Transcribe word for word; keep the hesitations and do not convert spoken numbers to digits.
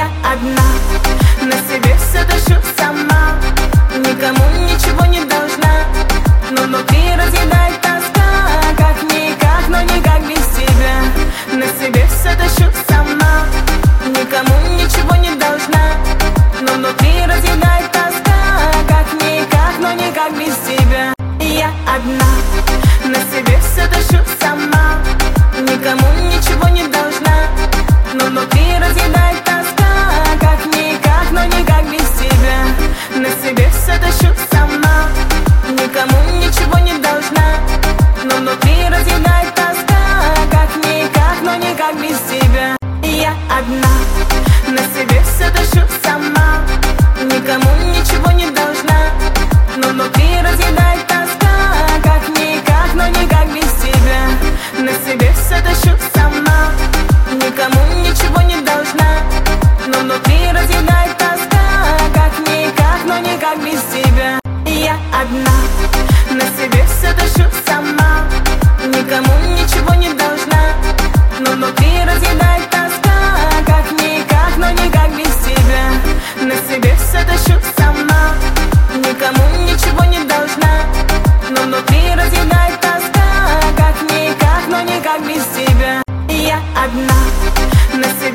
Я одна, на себе все тащу сама, никому ничего не должна, но внутри разъедает тоска, как-никак, но никак без тебя. На себе все тащу сама, никому ничего не должна, но внутри разъедает тоска, как-никак, но никак без тебя. Я одна, на себе все тащу сама, никому ничего не должна, но внутри разъедает тоска, как-никак, но никак без тебя. На себе все тащу сама, никому ничего не должна, но внутри разъедает тоска, как-никак, но никак без тебя. Я одна, на себе все тащу сама, никому ничего не должна, но внутри разъедает тоска, как-никак, но никак без тебя. На себе все тащу сама, никому ничего не должна, но внутри разъедает тоска, как-никак, но никак без тебя. Я одна, на себе все тащу сама, никому ничего не должна, но внутри разъедает тоска, как-никак, но никак без тебя. На себе все тащу сама, никому ничего не должна, но внутри разъедает тоска, как-никак, но никак без тебя. Я одна, на себе